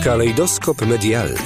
Kalejdoskop medialny.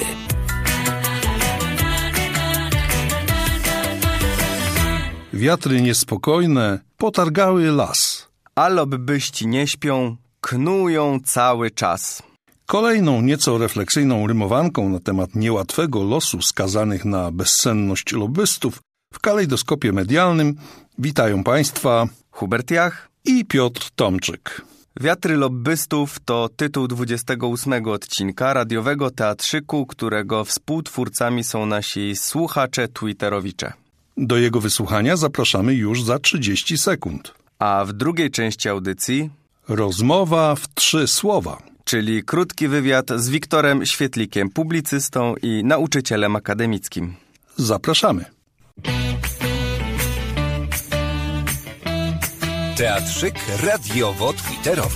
Wiatry niespokojne potargały las. A lobbyści nie śpią, knują cały czas. Kolejną nieco refleksyjną rymowanką na temat niełatwego losu skazanych na bezsenność lobbystów w kalejdoskopie medialnym witają Państwa Hubert Jach i Piotr Tomczyk. Wiatry lobbystów to tytuł 28 odcinka radiowego teatrzyku, którego współtwórcami są nasi słuchacze twitterowicze. Do jego wysłuchania zapraszamy już za 30 sekund. A w drugiej części audycji rozmowa w 3 słowa. Czyli krótki wywiad z Wiktorem Świetlikiem, publicystą i nauczycielem akademickim. Zapraszamy. Teatrzyk radiowo-twitterowy.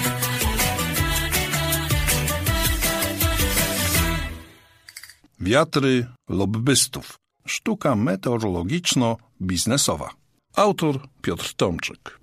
Wiatry lobbystów. Sztuka meteorologiczno-biznesowa. Autor Piotr Tomczyk.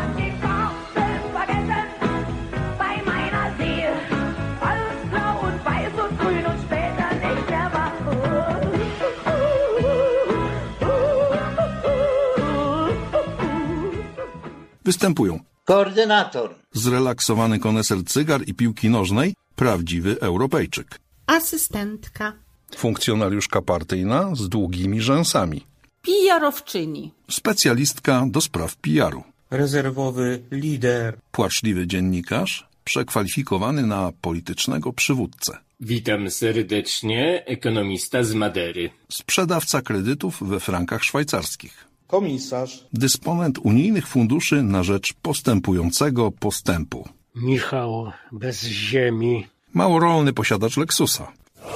Występują koordynator, zrelaksowany koneser cygar i piłki nożnej, prawdziwy Europejczyk. Asystentka, funkcjonariuszka partyjna z długimi rzęsami. PR-owczyni, specjalistka do spraw PR-u. Rezerwowy lider. Płaczliwy dziennikarz, przekwalifikowany na politycznego przywódcę. Witam serdecznie, ekonomista z Madery. Sprzedawca kredytów we frankach szwajcarskich. Komisarz. Dysponent unijnych funduszy na rzecz postępującego postępu. Michał bez ziemi. Małorolny posiadacz Lexusa.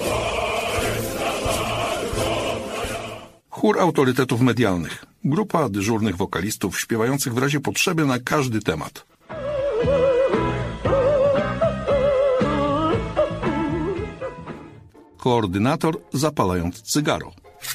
Chór autorytetów medialnych. Grupa dyżurnych wokalistów śpiewających w razie potrzeby na każdy temat. Koordynator zapalając cygaro.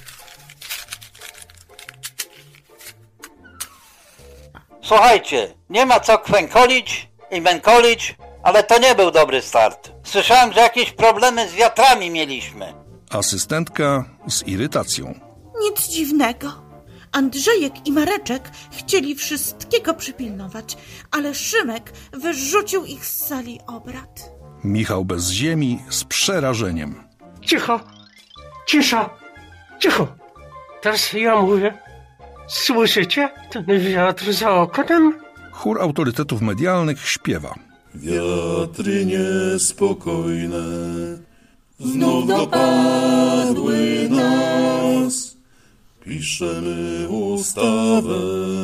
Słuchajcie, nie ma co kwękolić i mękolić, ale to nie był dobry start. Słyszałem, że jakieś problemy z wiatrami mieliśmy. Asystentka z irytacją. Nic dziwnego. Andrzejek i Mareczek chcieli wszystkiego przypilnować, ale Szymek wyrzucił ich z sali obrad. Michał bez ziemi z przerażeniem. Cicho, cisza, cicho. Teraz ja mówię. Słyszycie ten wiatr za oknem? Chór autorytetów medialnych śpiewa. Wiatry niespokojne znów dopadły nas. Piszemy ustawę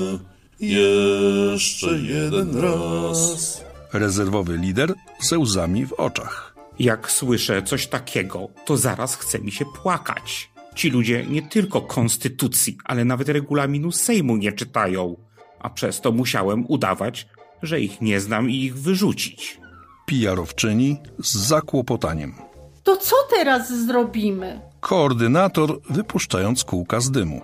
jeszcze jeden raz. Rezerwowy lider ze łzami w oczach. Jak słyszę coś takiego, to zaraz chce mi się płakać. Ci ludzie nie tylko konstytucji, ale nawet regulaminu Sejmu nie czytają. A przez to musiałem udawać, że ich nie znam i ich wyrzucić. PR-owczyni z zakłopotaniem. To co teraz zrobimy? Koordynator wypuszczając kółka z dymu.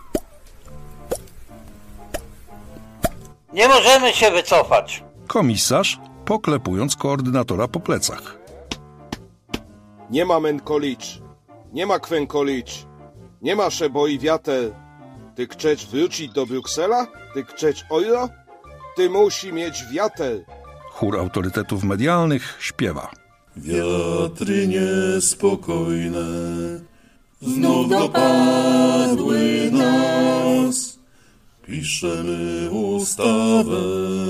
Nie możemy się wycofać. Komisarz poklepując koordynatora po plecach. Nie ma mękolić, nie ma kwękolić, nie ma szeboi wiatel. Ty chcesz wrócić do Bruksela? Ty chcesz euro? Ty musi mieć wiatel. Chór autorytetów medialnych śpiewa. Wiatry niespokojne znów dopadły nas. Piszemy ustawę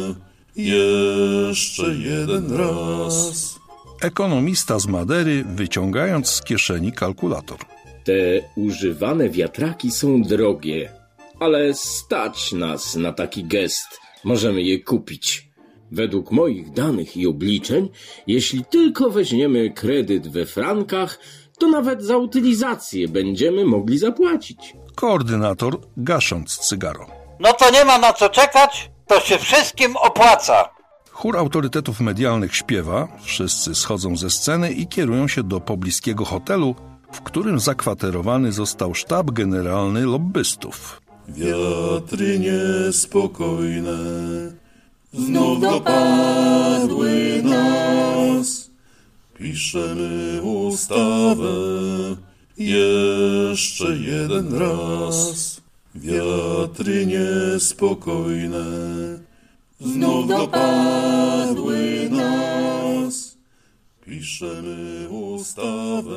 jeszcze jeden raz. Ekonomista z Madery wyciągając z kieszeni kalkulator. Te używane wiatraki są drogie, ale stać nas na taki gest. Możemy je kupić. Według moich danych i obliczeń, jeśli tylko weźmiemy kredyt we frankach, to nawet za utylizację będziemy mogli zapłacić. Koordynator gasząc cygaro. No to nie ma na co czekać, to się wszystkim opłaca. Chór autorytetów medialnych śpiewa, wszyscy schodzą ze sceny i kierują się do pobliskiego hotelu, w którym zakwaterowany został sztab generalny lobbystów. Wiatry niespokojne znów dopadły nas. Piszemy ustawę jeszcze jeden raz. Wiatry niespokojne znów dopadły nas. Piszemy ustawę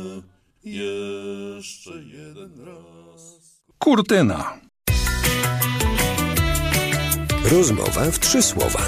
jeszcze jeden raz. Kurtyna. Rozmowa w 3 słowa.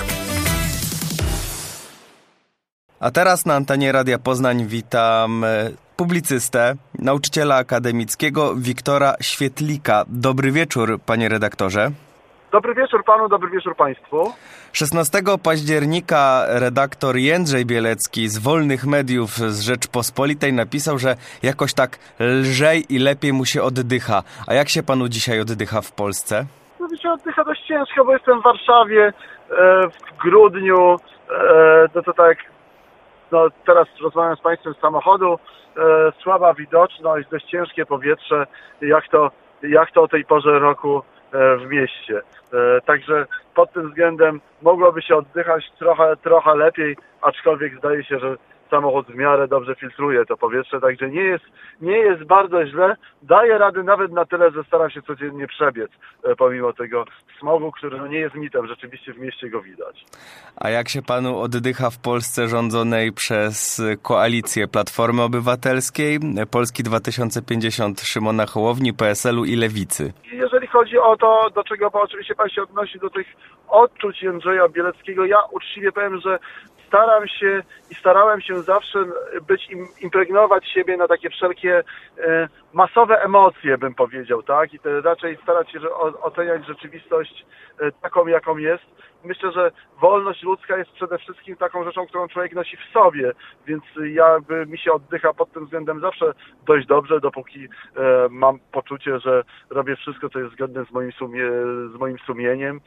A teraz na antenie Radia Poznań witam publicystę, nauczyciela akademickiego Wiktora Świetlika. Dobry wieczór, panie redaktorze. Dobry wieczór panu, dobry wieczór państwu. 16 października redaktor Jędrzej Bielecki z Wolnych Mediów z Rzeczpospolitej napisał, że jakoś tak lżej i lepiej mu się oddycha. A jak się panu dzisiaj oddycha w Polsce? No mi się oddycha dość ciężko, bo jestem w Warszawie w grudniu, to tak, no teraz rozmawiam z państwem z samochodu, słaba widoczność, dość ciężkie powietrze, jak to o tej porze roku w mieście. Także pod tym względem mogłoby się oddychać trochę lepiej, aczkolwiek zdaje się, że samochód w miarę dobrze filtruje to powietrze, także nie jest bardzo źle. Daję rady nawet na tyle, że staram się codziennie przebiec, pomimo tego smogu, który nie jest mitem, rzeczywiście w mieście go widać. A jak się panu oddycha w Polsce rządzonej przez koalicję Platformy Obywatelskiej, Polski 2050 Szymona Hołowni, PSL-u i Lewicy? Jeżeli chodzi o to, do czego oczywiście pan się odnosi, do tych odczuć Jędrzeja Bieleckiego, ja uczciwie powiem, że starałem się zawsze impregnować siebie na takie wszelkie masowe emocje, bym powiedział, tak? I raczej starać się oceniać rzeczywistość taką, jaką jest. Myślę, że wolność ludzka jest przede wszystkim taką rzeczą, którą człowiek nosi w sobie, więc mi się oddycha pod tym względem zawsze dość dobrze, dopóki mam poczucie, że robię wszystko, co jest zgodne z moim sumieniem.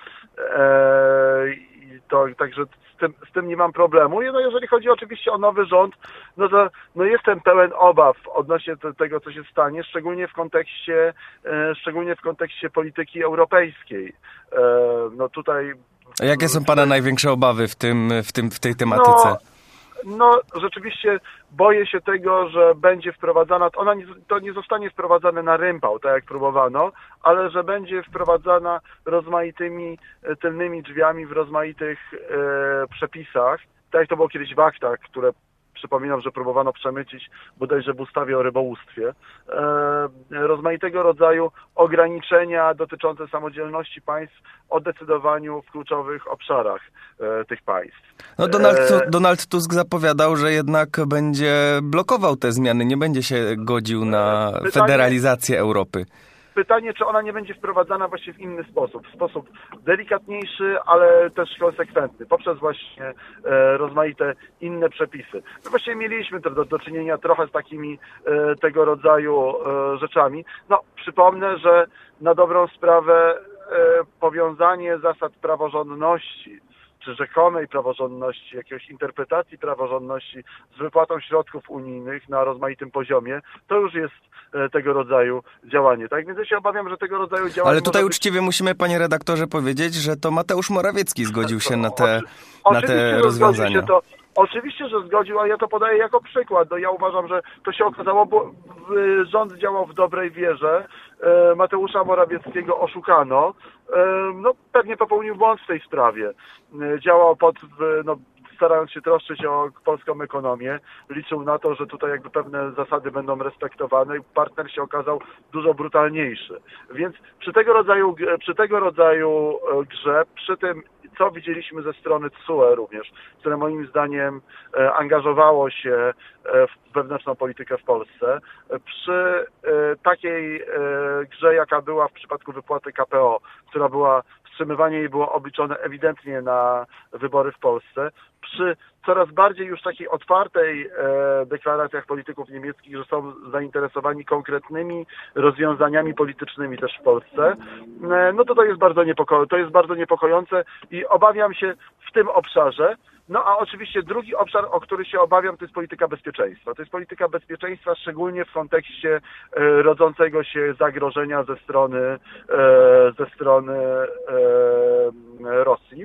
Także z tym nie mam problemu. No jeżeli chodzi oczywiście o nowy rząd, no to jestem pełen obaw odnośnie tego, co się stanie, szczególnie w kontekście polityki europejskiej. No tutaj... A jakie są pana największe obawy w tej tematyce? No rzeczywiście boję się tego, że będzie wprowadzana, to nie zostanie wprowadzane na rympał, tak jak próbowano, ale że będzie wprowadzana rozmaitymi tylnymi drzwiami w rozmaitych przepisach, tak jak to było kiedyś w aktach, które przypominam, że próbowano przemycić bodajże w ustawie o rybołówstwie, rozmaitego rodzaju ograniczenia dotyczące samodzielności państw o decydowaniu w kluczowych obszarach tych państw. No Donald Tusk zapowiadał, że jednak będzie blokował te zmiany, nie będzie się godził na federalizację Europy. Pytanie, czy ona nie będzie wprowadzana właśnie w inny sposób, w sposób delikatniejszy, ale też konsekwentny, poprzez właśnie rozmaite inne przepisy. No właśnie mieliśmy do czynienia trochę z takimi tego rodzaju rzeczami. No przypomnę, że na dobrą sprawę powiązanie zasad praworządności, czy rzekomej praworządności, jakiejś interpretacji praworządności z wypłatą środków unijnych na rozmaitym poziomie, to już jest tego rodzaju działanie. Tak więc ja się obawiam, że tego rodzaju działanie... Ale tutaj uczciwie musimy, panie redaktorze, powiedzieć, że to Mateusz Morawiecki zgodził się na te rozwiązania. Oczywiście, że zgodził, a ja to podaję jako przykład. No ja uważam, że to się okazało, bo rząd działał w dobrej wierze. Mateusza Morawieckiego oszukano. No pewnie popełnił błąd w tej sprawie. Działał starając się troszczyć o polską ekonomię, liczył na to, że tutaj jakby pewne zasady będą respektowane i partner się okazał dużo brutalniejszy. Więc przy tego rodzaju grze, przy tym, co widzieliśmy ze strony TSUE również, które moim zdaniem angażowało się w wewnętrzną politykę w Polsce, przy takiej grze, jaka była w przypadku wypłaty KPO, która była, wstrzymywanie jej było obliczone ewidentnie na wybory w Polsce, przy coraz bardziej już takiej otwartej deklaracjach polityków niemieckich, że są zainteresowani konkretnymi rozwiązaniami politycznymi też w Polsce, no to jest bardzo niepokojące i obawiam się w tym obszarze. No a oczywiście drugi obszar, o który się obawiam, to jest polityka bezpieczeństwa. To jest polityka bezpieczeństwa szczególnie w kontekście rodzącego się zagrożenia ze strony Rosji,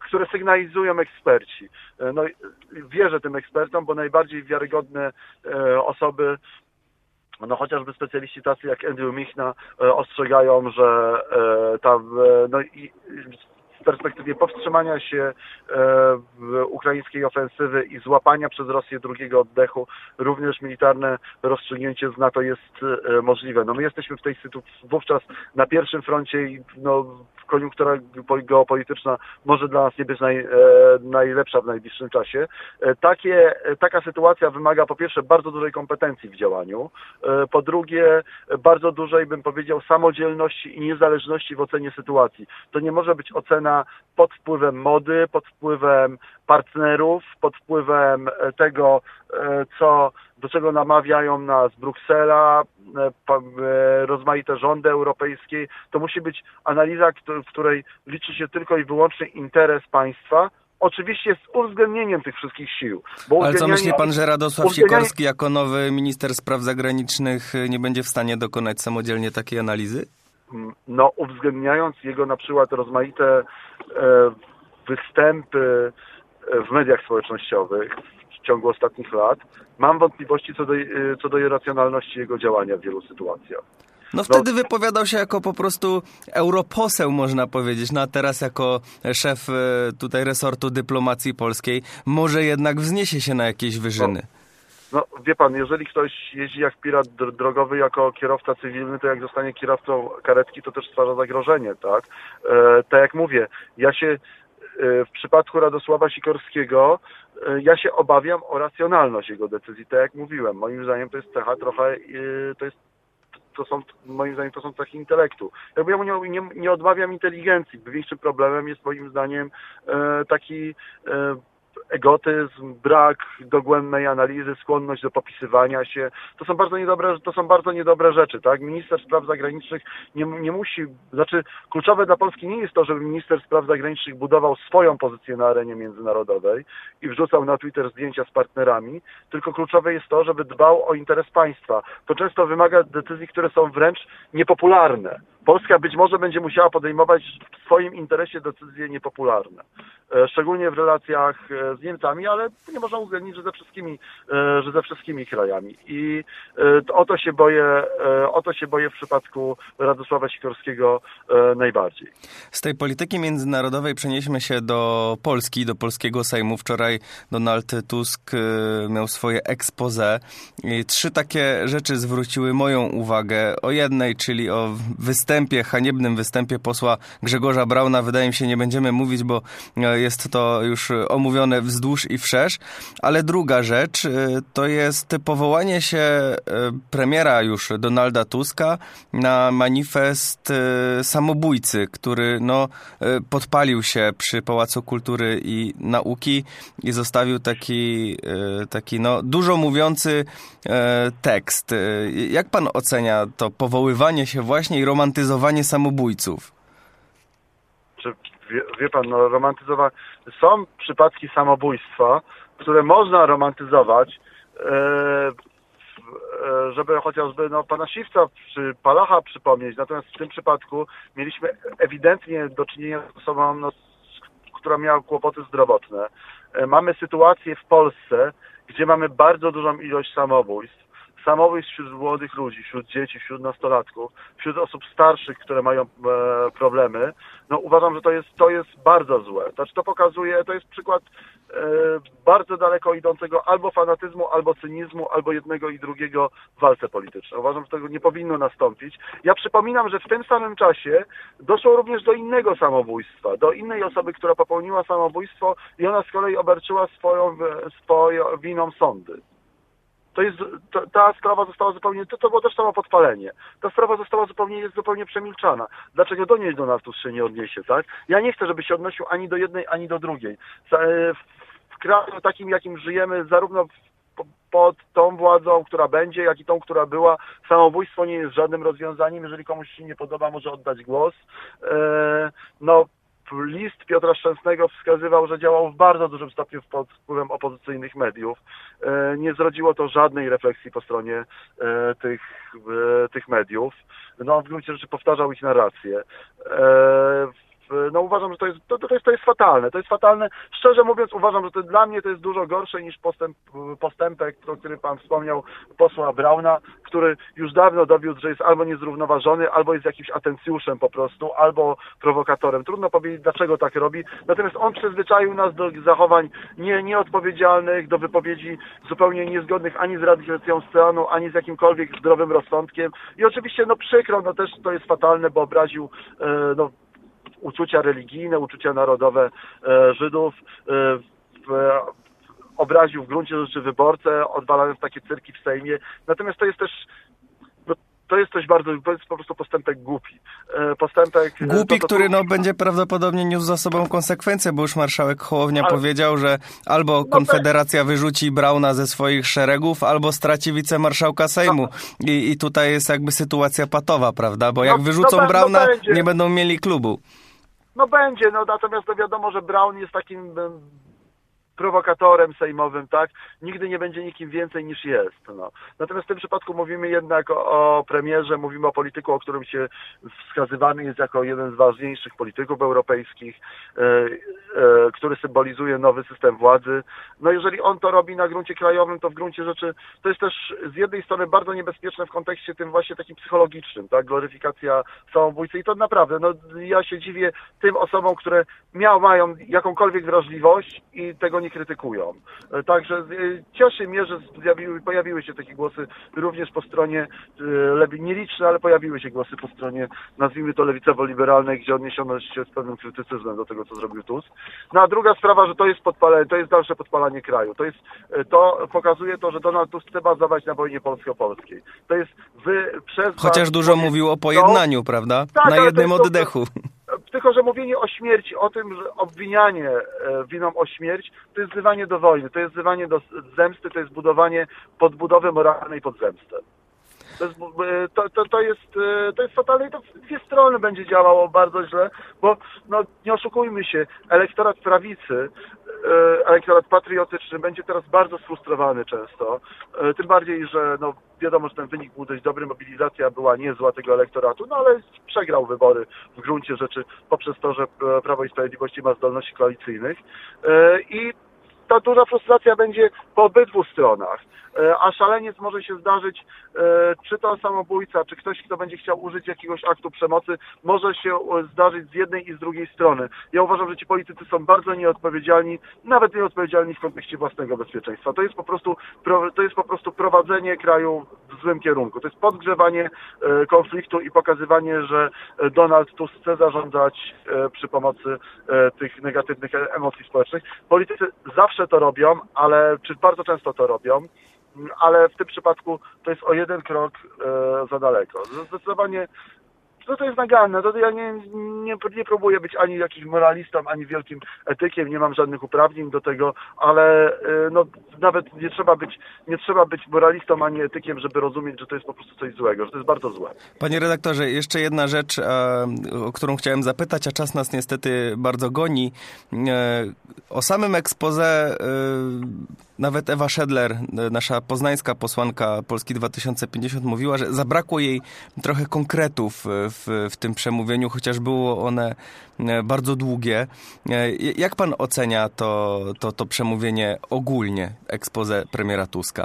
które sygnalizują eksperci. No, wierzę tym ekspertom, bo najbardziej wiarygodne osoby, no chociażby specjaliści tacy jak Andrew Michna ostrzegają, że tam no i w perspektywie powstrzymania się ukraińskiej ofensywy i złapania przez Rosję drugiego oddechu, również militarne rozstrzygnięcie z NATO jest możliwe. No my jesteśmy w tej sytuacji wówczas na pierwszym froncie i no, koniunktura geopolityczna może dla nas nie być najlepsza w najbliższym czasie. Taka sytuacja wymaga po pierwsze bardzo dużej kompetencji w działaniu, po drugie bardzo dużej, bym powiedział, samodzielności i niezależności w ocenie sytuacji. To nie może być ocena pod wpływem mody, pod wpływem partnerów, pod wpływem tego, do czego namawiają nas Bruksela, rozmaite rządy europejskie. To musi być analiza, w której liczy się tylko i wyłącznie interes państwa, oczywiście z uwzględnieniem tych wszystkich sił. Ale co myśli pan, że Radosław Sikorski jako nowy minister spraw zagranicznych nie będzie w stanie dokonać samodzielnie takiej analizy? No, uwzględniając jego na przykład rozmaite występy w mediach społecznościowych w ciągu ostatnich lat, mam wątpliwości co do racjonalności jego działania w wielu sytuacjach. No wtedy wypowiadał się jako po prostu europoseł, można powiedzieć, no a teraz jako szef tutaj resortu dyplomacji polskiej może jednak wzniesie się na jakieś wyżyny. No wie pan, jeżeli ktoś jeździ jak pirat drogowy jako kierowca cywilny, to jak zostanie kierowcą karetki, to też stwarza zagrożenie, tak? Tak jak mówię, ja się w przypadku Radosława Sikorskiego ja się obawiam o racjonalność jego decyzji, tak jak mówiłem. Moim zdaniem to jest cecha trochę, moim zdaniem to są cechy intelektu. Jakby ja mu nie odmawiam inteligencji. Większym problemem jest moim zdaniem taki egotyzm, brak dogłębnej analizy, skłonność do popisywania się. To są bardzo niedobre rzeczy, tak? Minister spraw zagranicznych nie musi, kluczowe dla Polski nie jest to, żeby minister spraw zagranicznych budował swoją pozycję na arenie międzynarodowej i wrzucał na Twitter zdjęcia z partnerami, tylko kluczowe jest to, żeby dbał o interes państwa. To często wymaga decyzji, które są wręcz niepopularne. Polska być może będzie musiała podejmować w swoim interesie decyzje niepopularne. Szczególnie w relacjach z Niemcami, ale nie można uwzględnić, że ze wszystkimi krajami. I o to się boję w przypadku Radosława Sikorskiego najbardziej. Z tej polityki międzynarodowej przenieśmy się do Polski, do polskiego Sejmu. Wczoraj Donald Tusk miał swoje exposé. I 3 takie rzeczy zwróciły moją uwagę. O jednej, czyli o haniebnym występie posła Grzegorza Brauna. Wydaje mi się, nie będziemy mówić, bo jest to już omówione wzdłuż i wszerz. Ale druga rzecz to jest powołanie się premiera już Donalda Tuska na manifest samobójcy, który podpalił się przy Pałacu Kultury i Nauki i zostawił taki dużo mówiący tekst. Jak pan ocenia to powoływanie się właśnie i romantyzowanie samobójców? Wie pan, są przypadki samobójstwa, które można romantyzować, żeby chociażby pana Siwca czy Palacha przypomnieć. Natomiast w tym przypadku mieliśmy ewidentnie do czynienia z osobą, która miała kłopoty zdrowotne. Mamy sytuację w Polsce, gdzie mamy bardzo dużą ilość samobójstw wśród młodych ludzi, wśród dzieci, wśród nastolatków, wśród osób starszych, które mają problemy. No uważam, że to jest bardzo złe. To jest przykład bardzo daleko idącego albo fanatyzmu, albo cynizmu, albo jednego i drugiego w walce politycznej. Uważam, że tego nie powinno nastąpić. Ja przypominam, że w tym samym czasie doszło również do innego samobójstwa, do innej osoby, która popełniła samobójstwo i ona z kolei obarczyła swoją winą sądy. Ta sprawa została zupełnie, to było też samo podpalenie. Ta sprawa jest zupełnie przemilczana. Dlaczego do niej Donald Tusk się nie odniesie, tak? Ja nie chcę, żeby się odnosił ani do jednej, ani do drugiej. W kraju takim, jakim żyjemy, zarówno pod tą władzą, która będzie, jak i tą, która była, samobójstwo nie jest żadnym rozwiązaniem. Jeżeli komuś się nie podoba, może oddać głos. List Piotra Szczęsnego wskazywał, że działał w bardzo dużym stopniu pod wpływem opozycyjnych mediów. Nie zrodziło to żadnej refleksji po stronie tych mediów. W gruncie rzeczy powtarzał ich narrację. no uważam, że to jest fatalne. To jest fatalne. Szczerze mówiąc, uważam, że dla mnie to jest dużo gorsze niż postępek, o którym pan wspomniał, posła Brauna, który już dawno dowiódł, że jest albo niezrównoważony, albo jest jakimś atencjuszem po prostu, albo prowokatorem. Trudno powiedzieć, dlaczego tak robi. Natomiast on przyzwyczaił nas do zachowań nieodpowiedzialnych, do wypowiedzi zupełnie niezgodnych ani z racją stanu, ani z jakimkolwiek zdrowym rozsądkiem. I oczywiście, no przykro, no też to jest fatalne, bo obraził uczucia religijne, uczucia narodowe Żydów, obraził w gruncie rzeczy wyborcę, odwalając takie cyrki w Sejmie. Natomiast to jest też, to jest po prostu postępek głupi. Który będzie prawdopodobnie niósł za sobą konsekwencje, bo już marszałek Hołownia powiedział, że albo Konfederacja wyrzuci Brauna ze swoich szeregów, albo straci wicemarszałka Sejmu. I tutaj jest jakby sytuacja patowa, prawda? Bo jak wyrzucą Brauna, nie będą mieli klubu. No będzie, natomiast wiadomo, że Braun jest takim prowokatorem sejmowym, tak? Nigdy nie będzie nikim więcej niż jest. Natomiast w tym przypadku mówimy jednak o premierze, mówimy o polityku, o którym się wskazywany jest jako jeden z ważniejszych polityków europejskich, który symbolizuje nowy system władzy. No jeżeli on to robi na gruncie krajowym, to w gruncie rzeczy to jest też z jednej strony bardzo niebezpieczne w kontekście tym właśnie takim psychologicznym, tak? Gloryfikacja samobójcy i to naprawdę, ja się dziwię tym osobom, które mają jakąkolwiek wrażliwość i tego nie krytykują. Także cieszy mnie, że pojawiły się takie głosy również po stronie, nieliczne, ale pojawiły się głosy po stronie, nazwijmy to lewicowo-liberalnej, gdzie odniesiono się z pewnym krytycyzmem do tego, co zrobił Tusk. No a druga sprawa, że to jest dalsze podpalanie kraju. To pokazuje to, że Donald Tusk chce bazować na wojnie polsko-polskiej. To jest Chociaż dużo mówił o pojednaniu, prawda? Tak, na jednym oddechu. Tylko że mówienie o śmierci, o tym, że obwinianie winą o śmierć, to jest wzywanie do wojny, to jest wzywanie do zemsty, to jest budowanie podbudowy moralnej pod zemstę. To jest fatalne i to w dwie strony będzie działało bardzo źle, bo nie oszukujmy się, elektorat prawicy, elektorat patriotyczny będzie teraz bardzo sfrustrowany często, tym bardziej, że wiadomo, że ten wynik był dość dobry, mobilizacja była niezła tego elektoratu, ale przegrał wybory w gruncie rzeczy poprzez to, że Prawo i Sprawiedliwość ma zdolności koalicyjnych i ta duża frustracja będzie po obydwu stronach, a szaleniec może się zdarzyć, czy to samobójca, czy ktoś, kto będzie chciał użyć jakiegoś aktu przemocy, może się zdarzyć z jednej i z drugiej strony. Ja uważam, że ci politycy są bardzo nieodpowiedzialni, nawet nieodpowiedzialni w kontekście własnego bezpieczeństwa. To jest po prostu prowadzenie kraju w złym kierunku. To jest podgrzewanie konfliktu i pokazywanie, że Donald Tusk chce zarządzać przy pomocy tych negatywnych emocji społecznych. Politycy zawsze to robią, czy bardzo często to robią, ale w tym przypadku to jest o jeden krok za daleko. Zdecydowanie to jest naganne. Ja nie próbuję być ani jakimś moralistą, ani wielkim etykiem, nie mam żadnych uprawnień do tego, ale nawet nie trzeba być moralistą ani etykiem, żeby rozumieć, że to jest po prostu coś złego, że to jest bardzo złe. Panie redaktorze, jeszcze jedna rzecz, o którą chciałem zapytać, a czas nas niestety bardzo goni. O samym exposé nawet Ewa Szedler, nasza poznańska posłanka Polski 2050, mówiła, że zabrakło jej trochę konkretów w tym przemówieniu, chociaż było one bardzo długie. Jak pan ocenia to przemówienie ogólnie, exposé premiera Tuska?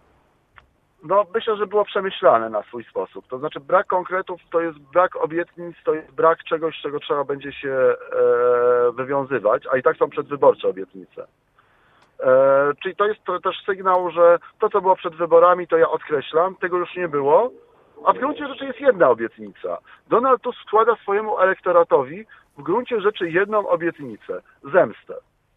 Myślę, że było przemyślane na swój sposób. To znaczy brak konkretów to jest brak obietnic, to jest brak czegoś, z czego trzeba będzie się wywiązywać, a i tak są przedwyborcze obietnice. Czyli to jest też sygnał, że to, co było przed wyborami, to ja odkreślam, tego już nie było, a w gruncie rzeczy jest jedna obietnica. Donald Tusk składa swojemu elektoratowi w gruncie rzeczy jedną obietnicę, zemstę.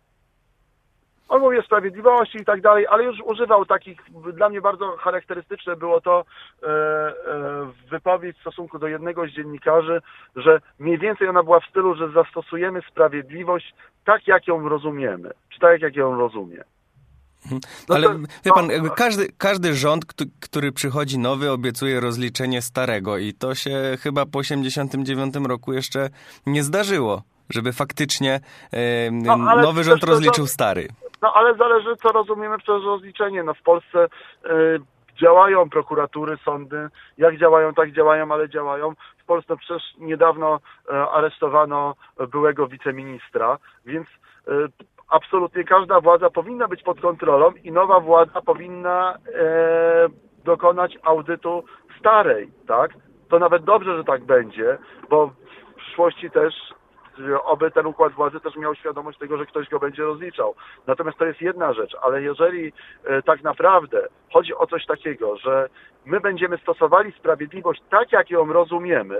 On mówi o sprawiedliwości i tak dalej, ale już używał takich, dla mnie bardzo charakterystyczne było to wypowiedź w stosunku do jednego z dziennikarzy, że mniej więcej ona była w stylu, że zastosujemy sprawiedliwość tak, jak ją rozumiemy, czy tak, jak ją rozumie. Ale wie pan, każdy rząd, który przychodzi nowy, obiecuje rozliczenie starego i to się chyba po 1989 roku jeszcze nie zdarzyło, żeby faktycznie nowy rząd rozliczył stary. Ale zależy, co rozumiemy przez rozliczenie. W Polsce Działają prokuratury, sądy, jak działają, tak działają, ale działają. W Polsce przecież niedawno aresztowano byłego wiceministra, więc absolutnie każda władza powinna być pod kontrolą i nowa władza powinna dokonać audytu starej, tak? To nawet dobrze, że tak będzie, bo w przyszłości też oby ten układ władzy też miał świadomość tego, że ktoś go będzie rozliczał. Natomiast to jest jedna rzecz, ale jeżeli tak naprawdę chodzi o coś takiego, że my będziemy stosowali sprawiedliwość tak, jak ją rozumiemy,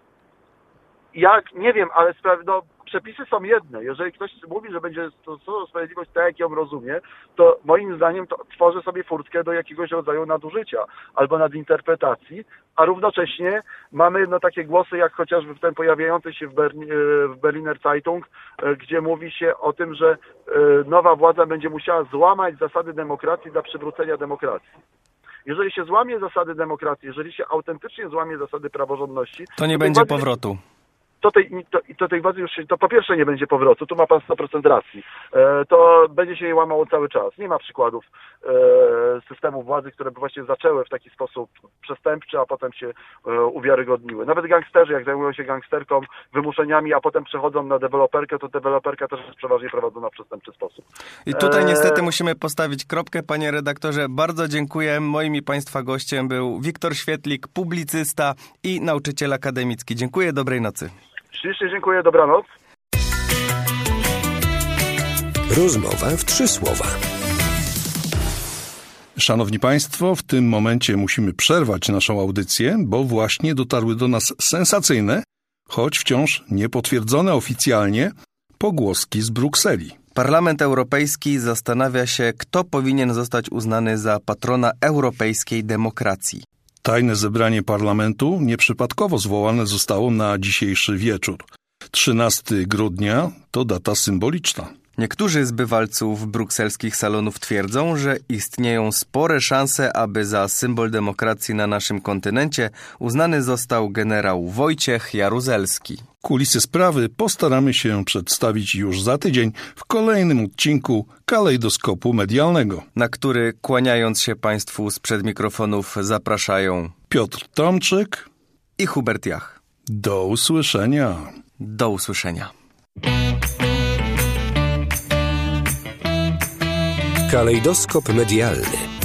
nie wiem, ale przepisy są jedne. Jeżeli ktoś mówi, że będzie stosował sprawiedliwość tak, jak ją rozumie, to moim zdaniem to tworzy sobie furtkę do jakiegoś rodzaju nadużycia albo nadinterpretacji, a równocześnie mamy takie głosy, jak chociażby ten pojawiający się w Berliner Zeitung, gdzie mówi się o tym, że nowa władza będzie musiała złamać zasady demokracji dla przywrócenia demokracji. Jeżeli się złamie zasady demokracji, jeżeli się autentycznie złamie zasady praworządności, to nie będzie powrotu. To tej władzy już to po pierwsze nie będzie powrotu, tu ma pan 100% racji. To będzie się jej łamało cały czas. Nie ma przykładów systemów władzy, które by właśnie zaczęły w taki sposób przestępczy, a potem się uwiarygodniły. Nawet gangsterzy, jak zajmują się gangsterką, wymuszeniami, a potem przechodzą na deweloperkę, to deweloperka też jest przeważnie prowadzona w przestępczy sposób. I tutaj niestety musimy postawić kropkę, panie redaktorze. Bardzo dziękuję. Moim i państwa gościem był Wiktor Świetlik, publicysta i nauczyciel akademicki. Dziękuję, dobrej nocy. Ślicznie dziękuję, dobranoc. Rozmowa w 3 słowa. Szanowni Państwo, w tym momencie musimy przerwać naszą audycję, bo właśnie dotarły do nas sensacyjne, choć wciąż niepotwierdzone oficjalnie, pogłoski z Brukseli. Parlament Europejski zastanawia się, kto powinien zostać uznany za patrona europejskiej demokracji. Tajne zebranie parlamentu nieprzypadkowo zwołane zostało na dzisiejszy wieczór. 13 grudnia to data symboliczna. Niektórzy z bywalców brukselskich salonów twierdzą, że istnieją spore szanse, aby za symbol demokracji na naszym kontynencie uznany został generał Wojciech Jaruzelski. Kulisy sprawy postaramy się przedstawić już za tydzień w kolejnym odcinku Kalejdoskopu Medialnego, na który, kłaniając się Państwu sprzed mikrofonów, zapraszają Piotr Tomczyk i Hubert Jach. Do usłyszenia. Do usłyszenia. Kalejdoskop medialny.